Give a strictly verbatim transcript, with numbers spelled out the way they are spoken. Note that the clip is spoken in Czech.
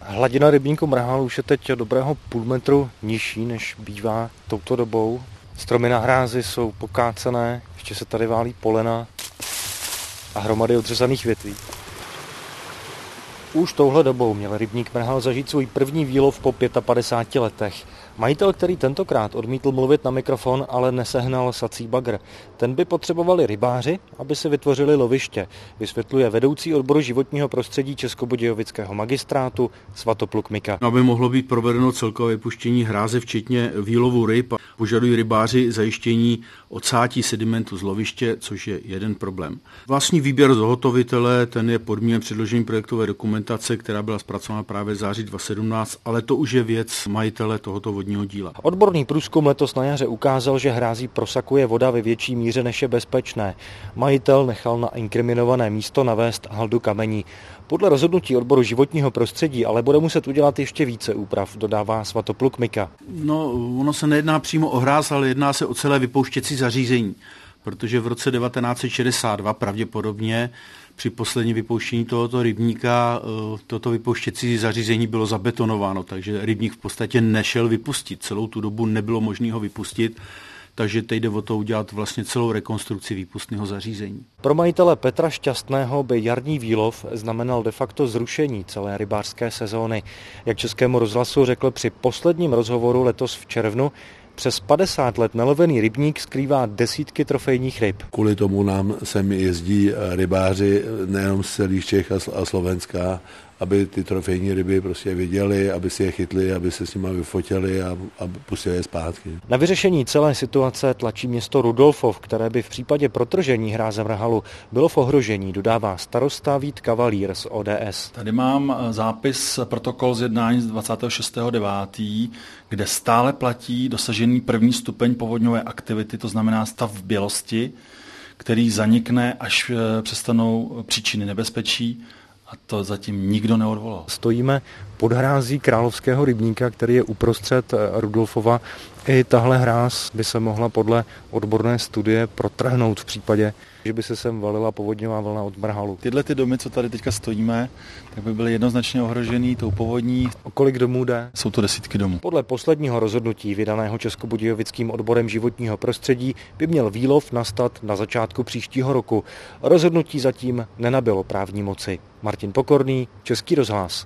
Hladina rybníku Mrhal už je teď dobrého půl metru nižší, než bývá touto dobou. Stromy na hrázi jsou pokácené, ještě se tady válí polena a hromady odřezaných větví. Už touhle dobou měl rybník Mrhal zažít svůj první výlov po padesáti pěti letech. Majitel, který tentokrát odmítl mluvit na mikrofon, ale nesehnal sací bagr. Ten by potřebovali rybáři, aby si vytvořili loviště, vysvětluje vedoucí odboru životního prostředí Českobudějovického magistrátu Svatopluk Mika. Aby mohlo být provedeno celkové vypuštění hráze, včetně výlovu ryb, požadují rybáři zajištění odsátí sedimentu z loviště, což je jeden problém. Vlastní výběr zhotovitele, ten je podmíněn předložením projektové dokumentace, která byla zpracována právě v září dva tisíce sedmnáct, ale to už je věc majitele tohoto vodního díla. Odborný průzkum letos na jaře ukázal, že hrází prosakuje voda ve větší míře, než je bezpečné. Majitel nechal na inkriminované místo navést haldu kamení. Podle rozhodnutí odboru životního prostředí ale bude muset udělat ještě více úprav, dodává Svatopluk Mika. No, ono se nejedná přímo o hráz, ale jedná se o celé vypouštěcí zařízení, protože v roce devatenáct set šedesát dva pravděpodobně při posledním vypouštění tohoto rybníka toto vypouštěcí zařízení bylo zabetonováno, takže rybník v podstatě nešel vypustit. Celou tu dobu nebylo možné ho vypustit, takže teď jde o to udělat vlastně celou rekonstrukci výpustného zařízení. Pro majitele Petra Šťastného by jarní výlov znamenal de facto zrušení celé rybářské sezóny. Jak Českému rozhlasu řekl při posledním rozhovoru letos v červnu, přes padesát let nelovený rybník skrývá desítky trofejních ryb. Kvůli tomu nám sem jezdí rybáři nejenom z celých Čech a Slovenska, aby ty trofejní ryby prostě viděli, aby si je chytli, aby se s nimi vyfotili a, a pustili je zpátky. Na vyřešení celé situace tlačí město Rudolfov, které by v případě protržení hráze Mrhalu bylo v ohrožení, dodává starosta Vít Kavalír z O D S. Tady mám zápis protokol z jednání z dvacátého šestého devátého kde stále platí dosažený první stupeň povodňové aktivity, to znamená stav v bělosti, který zanikne, až přestanou příčiny nebezpečí. A to zatím nikdo neodvolal. Stojíme pod hrází Královského rybníka, který je uprostřed Rudolfova. I tahle hráz by se mohla podle odborné studie protrhnout v případě, že by se sem valila povodňová vlna od Mrhalu. Tyhle ty domy, co tady teďka stojíme, tak by byly jednoznačně ohrožený tou povodní. O kolik domů jde? Jsou to desítky domů. Podle posledního rozhodnutí vydaného Českobudějovickým odborem životního prostředí by měl výlov nastat na začátku příštího roku. Rozhodnutí zatím nenabylo právní moci. Martin Pokorný, Český rozhlas.